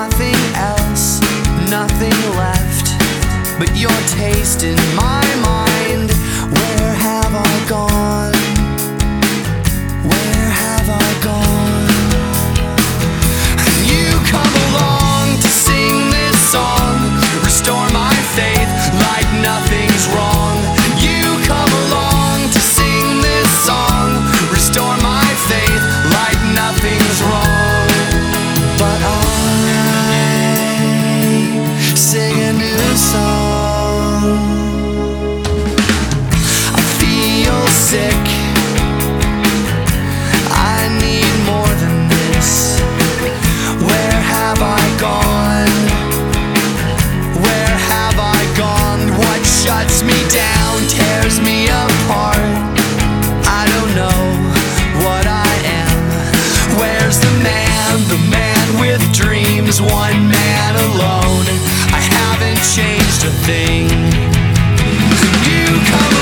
nothing else, nothing left but your taste in my mind. Where have I gone? Where have I gone? And you come along to sing this song, restore my faith like nothing's wrong. You come along to sing this song, restore my faith like nothing's wrong. But I sing a new song. I feel sick, I need more than this. Where have I gone? Where have I gone? What shuts me down, tears me apart? I don't know what I am. Where's the man with dreams, one man alone? I haven't changed a thing. You come